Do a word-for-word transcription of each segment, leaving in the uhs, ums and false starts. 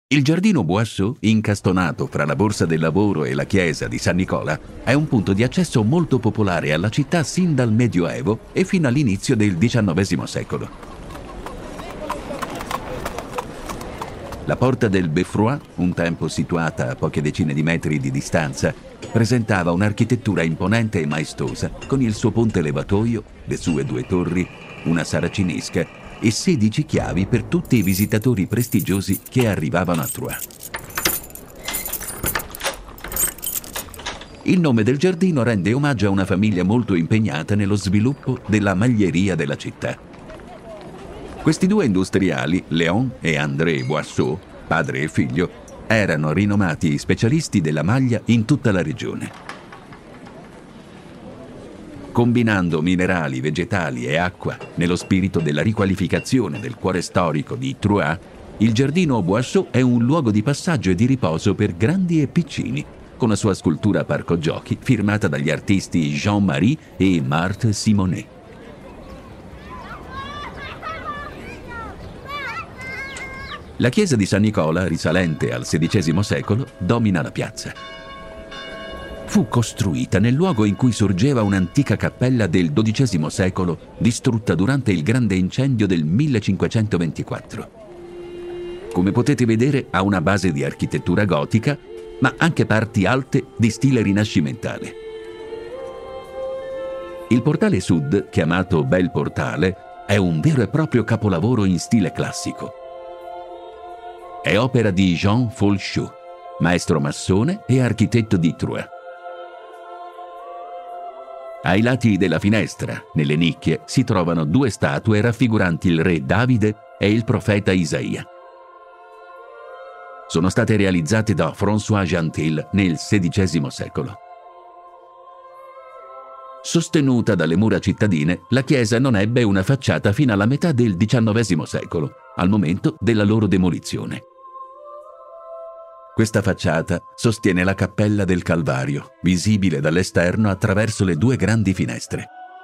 Il giardino Boisseau, incastonato fra la Borsa del Lavoro e la chiesa di San Nicola, è un punto di accesso molto popolare alla città sin dal Medioevo e fino all'inizio del diciannovesimo secolo. La porta del Beffroi, un tempo situata a poche decine di metri di distanza, presentava un'architettura imponente e maestosa, con il suo ponte levatoio, le sue due torri, una saracinesca e sedici chiavi per tutti i visitatori prestigiosi che arrivavano a Troyes. Il nome del giardino rende omaggio a una famiglia molto impegnata nello sviluppo della maglieria della città. Questi due industriali, Léon e André Boisseau, padre e figlio, erano rinomati specialisti della maglia in tutta la regione. Combinando minerali, vegetali e acqua nello spirito della riqualificazione del cuore storico di Troyes, il giardino Boisseau è un luogo di passaggio e di riposo per grandi e piccini, con la sua scultura parco giochi firmata dagli artisti Jean-Marie e Marthe Simonet. La chiesa di San Nicola, risalente al sedicesimo secolo, domina la piazza. Fu costruita nel luogo in cui sorgeva un'antica cappella del dodicesimo secolo, distrutta durante il grande incendio del millecinquecentoventiquattro. Come potete vedere, ha una base di architettura gotica, ma anche parti alte di stile rinascimentale. Il portale sud, chiamato Bel Portale, è un vero e proprio capolavoro in stile classico. È opera di Jean Fulchou, maestro massone e architetto di Troyes. Ai lati della finestra, nelle nicchie, si trovano due statue raffiguranti il re Davide e il profeta Isaia. Sono state realizzate da François Gentil nel sedicesimo secolo. Sostenuta dalle mura cittadine, la chiesa non ebbe una facciata fino alla metà del diciannovesimo secolo, al momento della loro demolizione. Questa facciata sostiene la cappella del Calvario, visibile dall'esterno attraverso le due grandi finestre.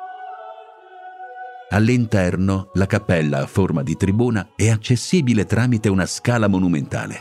All'interno, la cappella a forma di tribuna è accessibile tramite una scala monumentale.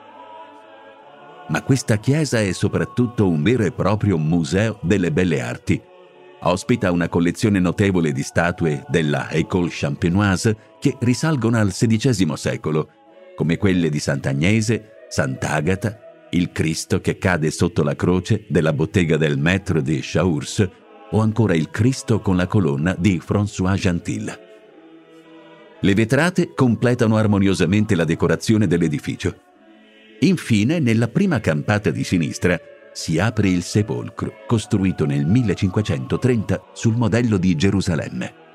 Ma questa chiesa è soprattutto un vero e proprio museo delle belle arti. Ospita una collezione notevole di statue della École champenoise che risalgono al sedicesimo secolo, come quelle di Sant'Agnese, Sant'Agata, il Cristo che cade sotto la croce della bottega del Maître de Chaours o ancora il Cristo con la colonna di François Gentil. Le vetrate completano armoniosamente la decorazione dell'edificio. Infine, nella prima campata di sinistra, si apre il sepolcro, costruito nel millecinquecentotrenta sul modello di Gerusalemme.